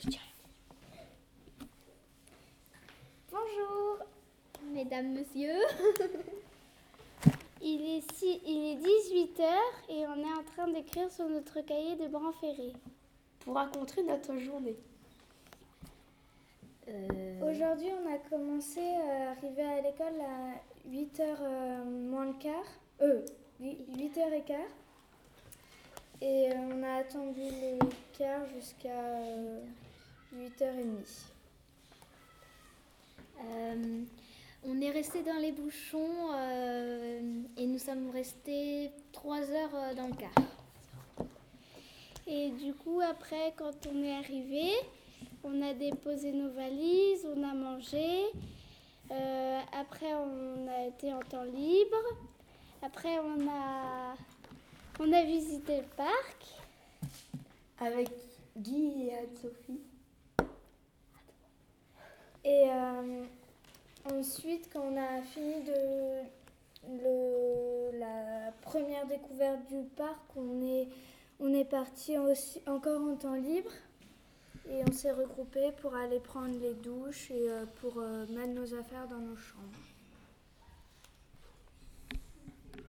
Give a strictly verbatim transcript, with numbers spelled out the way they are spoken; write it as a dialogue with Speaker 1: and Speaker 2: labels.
Speaker 1: Bonjour, mesdames, messieurs. il, est si, il est dix-huit heures et on est en train d'écrire sur notre cahier de Branferré.
Speaker 2: Pour raconter notre journée.
Speaker 1: Euh... Aujourd'hui, on a commencé à arriver à l'école à huit heures euh, moins le quart. Euh, huit heures quinze. Et euh, on a attendu les quarts jusqu'à euh, huit heures trente. Euh, on est resté dans les bouchons euh, et nous sommes restés trois heures dans le car. Et du coup, après, quand on est arrivé, on a déposé nos valises, on a mangé. Euh, après, on a été en temps libre. Après, on a, on a visité le parc.
Speaker 2: Avec Guy et Anne-Sophie.
Speaker 1: Et euh, ensuite, quand on a fini de le, la première découverte du parc, on est, on est parti aussi, encore en temps libre. Et on s'est regroupés pour aller prendre les douches et euh, pour euh, mettre nos affaires dans nos chambres.